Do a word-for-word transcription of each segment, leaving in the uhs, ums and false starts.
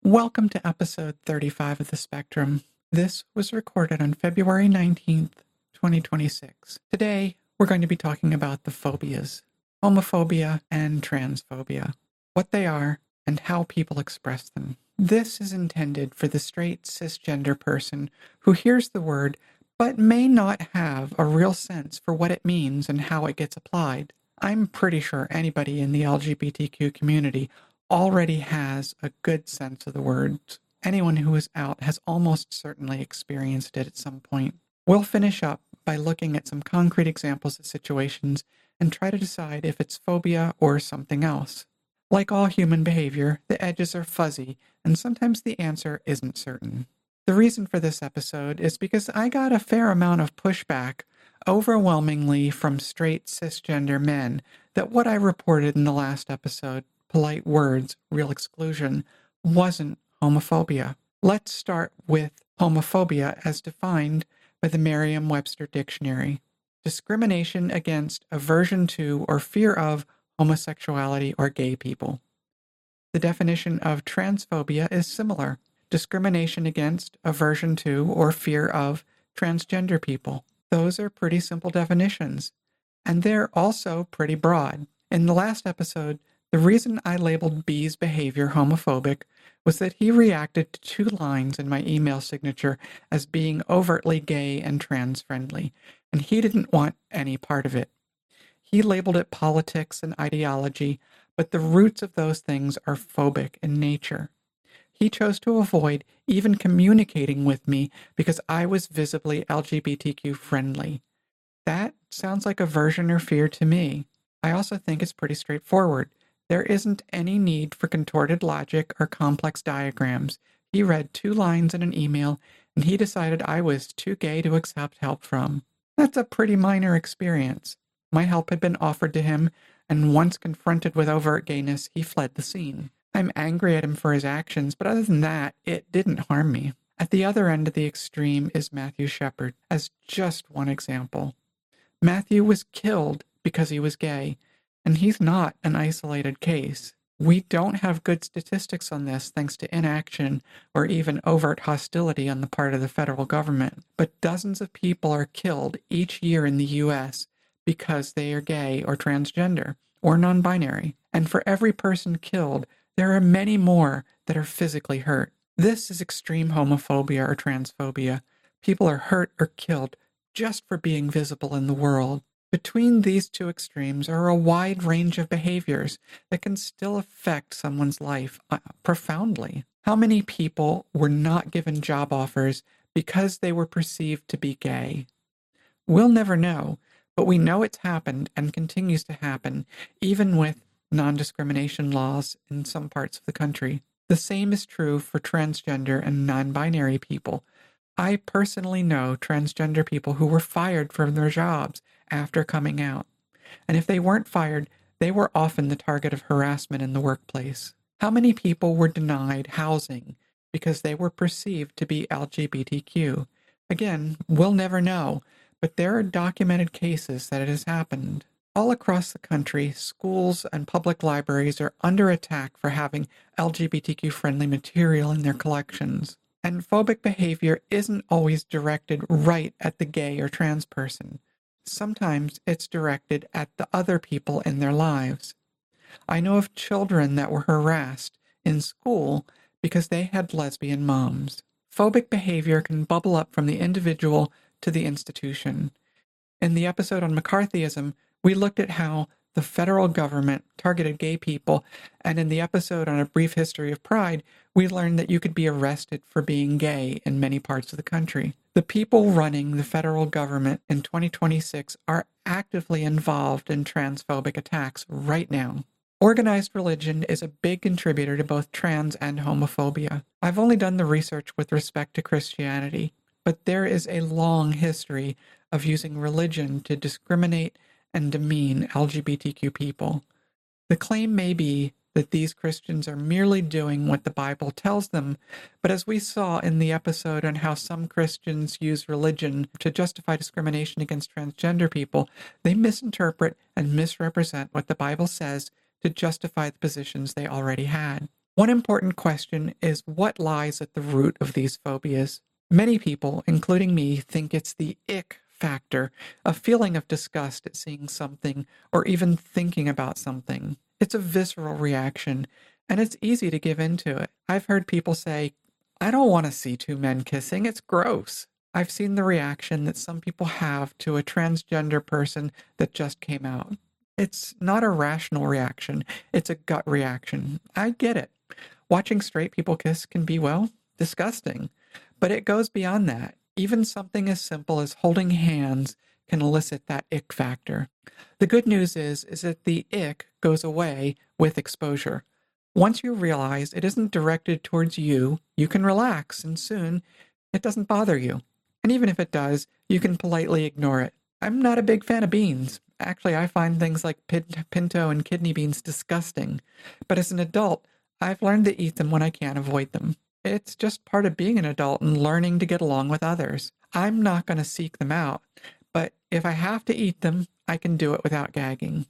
Welcome to episode thirty-five of The Spectrum. This was recorded on February nineteenth, twenty twenty-six. Today, we're going to be talking about the phobias, homophobia and transphobia, what they are, and how people express them. This is intended for the straight cisgender person who hears the word but may not have a real sense for what it means and how it gets applied. I'm pretty sure anybody in the L G B T Q community already has a good sense of the words. Anyone who is out has almost certainly experienced it at some point. We'll finish up by looking at some concrete examples of situations and try to decide if it's phobia or something else. Like all human behavior, the edges are fuzzy, and sometimes the answer isn't certain. The reason for this episode is because I got a fair amount of pushback, overwhelmingly from straight cisgender men, that what I reported in the last episode, polite words, real exclusion, wasn't homophobia. Let's start with homophobia as defined by the Merriam-Webster Dictionary. Discrimination against, aversion to, or fear of homosexuality or gay people. The definition of transphobia is similar. Discrimination against, aversion to, or fear of transgender people. Those are pretty simple definitions, and they're also pretty broad. In the last episode, the reason I labeled B's behavior homophobic was that he reacted to two lines in my email signature as being overtly gay and trans-friendly, and he didn't want any part of it. He labeled it politics and ideology, but the roots of those things are phobic in nature. He chose to avoid even communicating with me because I was visibly L G B T Q friendly. That sounds like aversion or fear to me. I also think it's pretty straightforward. There isn't any need for contorted logic or complex diagrams. He read two lines in an email, and he decided I was too gay to accept help from. That's a pretty minor experience. My help had been offered to him, and once confronted with overt gayness, he fled the scene. I'm angry at him for his actions, but other than that, it didn't harm me. At the other end of the extreme is Matthew Shepard, as just one example. Matthew was killed because he was gay, and he's not an isolated case. We don't have good statistics on this thanks to inaction or even overt hostility on the part of the federal government, but dozens of people are killed each year in the U S because they are gay or transgender or non-binary, and for every person killed, there are many more that are physically hurt. This is extreme homophobia or transphobia. People are hurt or killed just for being visible in the world. Between these two extremes are a wide range of behaviors that can still affect someone's life uh, profoundly. How many people were not given job offers because they were perceived to be gay? We'll never know, but we know it's happened and continues to happen, even with non-discrimination laws in some parts of the country. The same is true for transgender and non-binary people. I personally know transgender people who were fired from their jobs after coming out. And if they weren't fired, they were often the target of harassment in the workplace. How many people were denied housing because they were perceived to be L G B T Q? Again, we'll never know, but there are documented cases that it has happened. All across the country, schools and public libraries are under attack for having L G B T Q-friendly material in their collections. And phobic behavior isn't always directed right at the gay or trans person. Sometimes it's directed at the other people in their lives. I know of children that were harassed in school because they had lesbian moms. Phobic behavior can bubble up from the individual to the institution. In the episode on McCarthyism, we looked at how the federal government targeted gay people, and in the episode on A Brief History of Pride, we learned that you could be arrested for being gay in many parts of the country. The people running the federal government in twenty twenty-six are actively involved in transphobic attacks right now. Organized religion is a big contributor to both trans and homophobia. I've only done the research with respect to Christianity, but there is a long history of using religion to discriminate and demean L G B T Q people. The claim may be that these Christians are merely doing what the Bible tells them, but as we saw in the episode on how some Christians use religion to justify discrimination against transgender people, they misinterpret and misrepresent what the Bible says to justify the positions they already had. One important question is what lies at the root of these phobias? Many people, including me, think it's the ick factor, a feeling of disgust at seeing something or even thinking about something. It's a visceral reaction, and it's easy to give into it. I've heard people say, I don't want to see two men kissing, it's gross. I've seen the reaction that some people have to a transgender person that just came out. It's not a rational reaction, it's a gut reaction. I get it. Watching straight people kiss can be, well, disgusting. But it goes beyond that. Even something as simple as holding hands can elicit that ick factor. The good news is, is that the ick goes away with exposure. Once you realize it isn't directed towards you, you can relax, and soon it doesn't bother you. And even if it does, you can politely ignore it. I'm not a big fan of beans. Actually, I find things like pinto and kidney beans disgusting. But as an adult, I've learned to eat them when I can't avoid them. It's just part of being an adult and learning to get along with others. I'm not going to seek them out, but if I have to eat them, I can do it without gagging.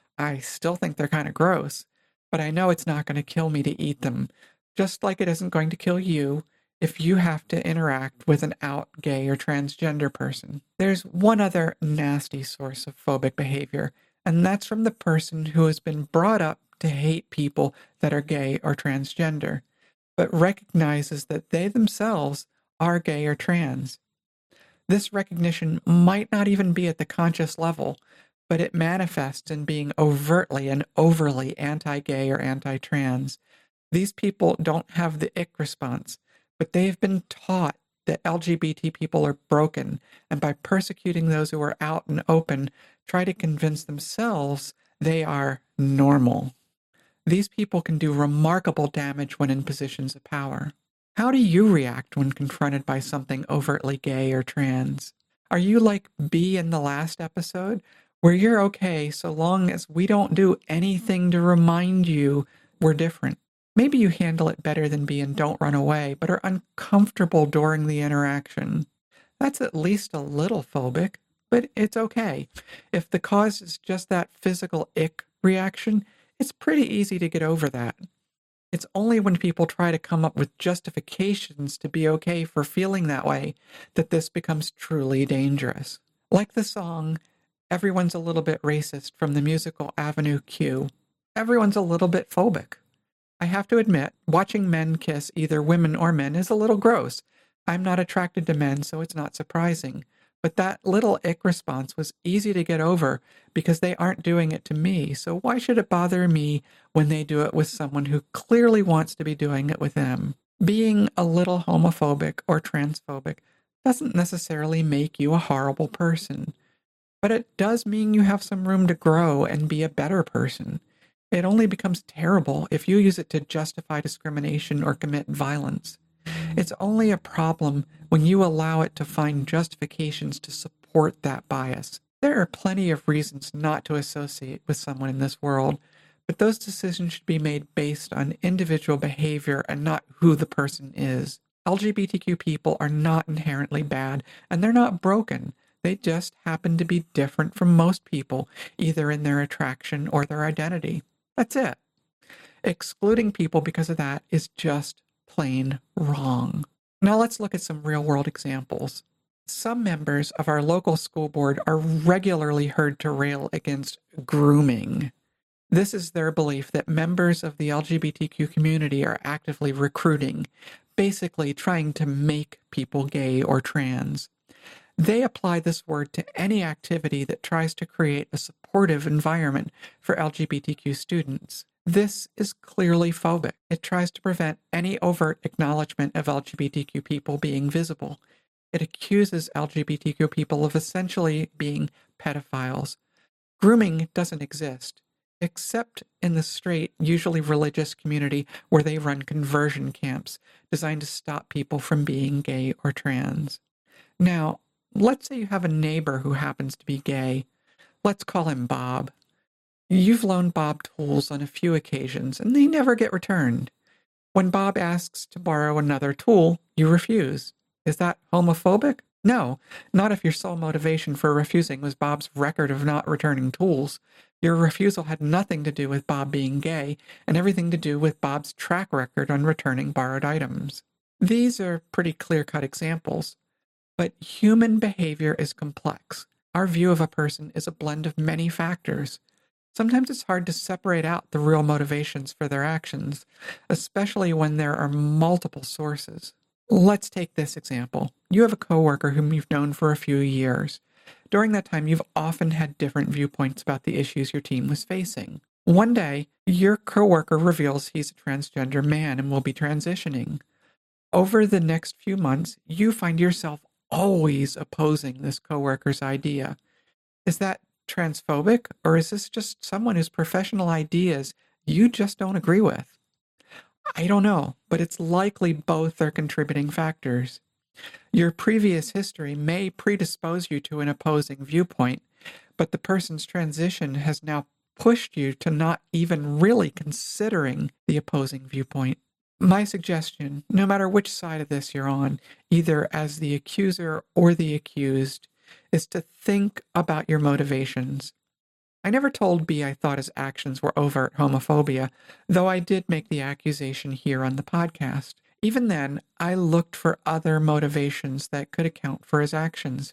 I still think they're kind of gross, but I know it's not going to kill me to eat them, just like it isn't going to kill you if you have to interact with an out gay or transgender person. There's one other nasty source of phobic behavior, and that's from the person who has been brought up to hate people that are gay or transgender, but recognizes that they themselves are gay or trans. This recognition might not even be at the conscious level, but it manifests in being overtly and overly anti-gay or anti-trans. These people don't have the ick response, but they've been taught that L G B T people are broken, and by persecuting those who are out and open, try to convince themselves they are normal. These people can do remarkable damage when in positions of power. How do you react when confronted by something overtly gay or trans? Are you like B in the last episode, where you're okay so long as we don't do anything to remind you we're different? Maybe you handle it better than B and don't run away, but are uncomfortable during the interaction. That's at least a little phobic, but it's okay. If the cause is just that physical ick reaction, it's pretty easy to get over that. It's only when people try to come up with justifications to be okay for feeling that way that this becomes truly dangerous. Like the song, Everyone's a Little Bit Racist from the musical Avenue Q. Everyone's a little bit phobic. I have to admit, watching men kiss either women or men is a little gross. I'm not attracted to men, so it's not surprising. But that little ick response was easy to get over because they aren't doing it to me, so why should it bother me when they do it with someone who clearly wants to be doing it with them? Being a little homophobic or transphobic doesn't necessarily make you a horrible person, but it does mean you have some room to grow and be a better person. It only becomes terrible if you use it to justify discrimination or commit violence. It's only a problem when you allow it to find justifications to support that bias. There are plenty of reasons not to associate with someone in this world, but those decisions should be made based on individual behavior and not who the person is. L G B T Q people are not inherently bad, and they're not broken. They just happen to be different from most people, either in their attraction or their identity. That's it. Excluding people because of that is just plain wrong. Now let's look at some real-world examples. Some members of our local school board are regularly heard to rail against grooming. This is their belief that members of the L G B T Q community are actively recruiting, basically trying to make people gay or trans. They apply this word to any activity that tries to create a supportive environment for L G B T Q students. This is clearly phobic. It tries to prevent any overt acknowledgement of L G B T Q people being visible. It accuses L G B T Q people of essentially being pedophiles. Grooming doesn't exist, except in the straight, usually religious community where they run conversion camps designed to stop people from being gay or trans. Now, let's say you have a neighbor who happens to be gay. Let's call him Bob. You've loaned Bob tools on a few occasions, and they never get returned. When Bob asks to borrow another tool, you refuse. Is that homophobic? No, not if your sole motivation for refusing was Bob's record of not returning tools. Your refusal had nothing to do with Bob being gay, and everything to do with Bob's track record on returning borrowed items. These are pretty clear-cut examples, but human behavior is complex. Our view of a person is a blend of many factors. Sometimes it's hard to separate out the real motivations for their actions, especially when there are multiple sources. Let's take this example. You have a coworker whom you've known for a few years. During that time, you've often had different viewpoints about the issues your team was facing. One day, your coworker reveals he's a transgender man and will be transitioning. Over the next few months, you find yourself always opposing this coworker's idea. Is that transphobic, or is this just someone whose professional ideas you just don't agree with? I don't know, but it's likely both are contributing factors. Your previous history may predispose you to an opposing viewpoint, but the person's transition has now pushed you to not even really considering the opposing viewpoint. My suggestion, no matter which side of this you're on, either as the accuser or the accused, is to think about your motivations. I never told B I thought his actions were overt homophobia, though I did make the accusation here on the podcast. Even then, I looked for other motivations that could account for his actions.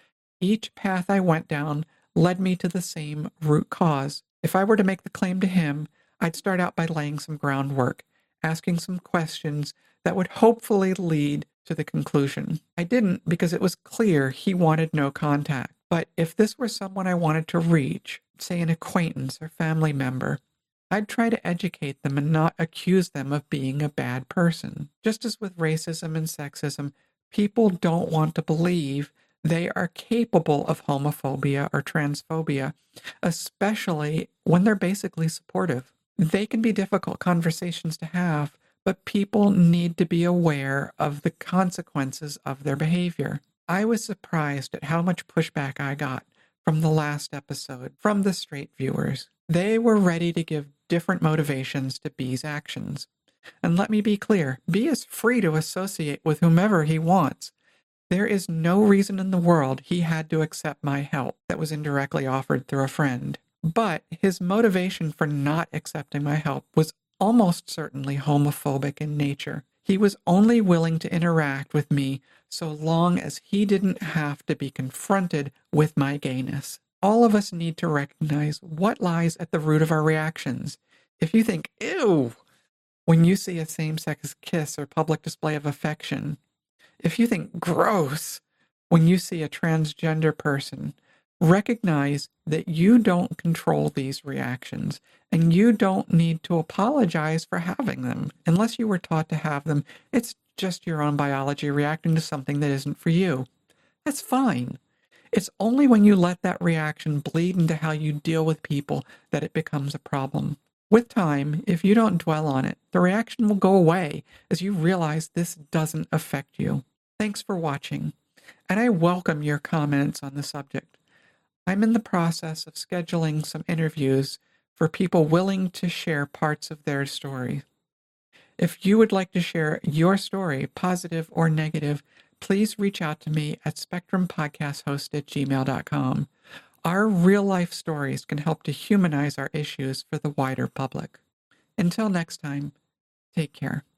Each path I went down led me to the same root cause. If I were to make the claim to him, I'd start out by laying some groundwork, asking some questions that would hopefully lead to the conclusion. I didn't because it was clear he wanted no contact. But if this were someone I wanted to reach, say an acquaintance or family member, I'd try to educate them and not accuse them of being a bad person. Just as with racism and sexism, people don't want to believe they are capable of homophobia or transphobia, especially when they're basically supportive. They can be difficult conversations to have, but people need to be aware of the consequences of their behavior. I was surprised at how much pushback I got from the last episode from the straight viewers. They were ready to give different motivations to B's actions. And let me be clear, B is free to associate with whomever he wants. There is no reason in the world he had to accept my help that was indirectly offered through a friend. But his motivation for not accepting my help was almost certainly homophobic in nature. He was only willing to interact with me so long as he didn't have to be confronted with my gayness. All of us need to recognize what lies at the root of our reactions. If you think, ew, when you see a same-sex kiss or public display of affection, if you think gross when you see a transgender person, recognize that you don't control these reactions, and you don't need to apologize for having them. Unless you were taught to have them, it's just your own biology reacting to something that isn't for you. That's fine. It's only when you let that reaction bleed into how you deal with people that it becomes a problem. With time, if you don't dwell on it, the reaction will go away as you realize this doesn't affect you. Thanks for watching, and I welcome your comments on the subject. I'm in the process of scheduling some interviews for people willing to share parts of their story. If you would like to share your story, positive or negative, please reach out to me at spectrumpodcasthost at gmail dot com. Our real-life stories can help to humanize our issues for the wider public. Until next time, take care.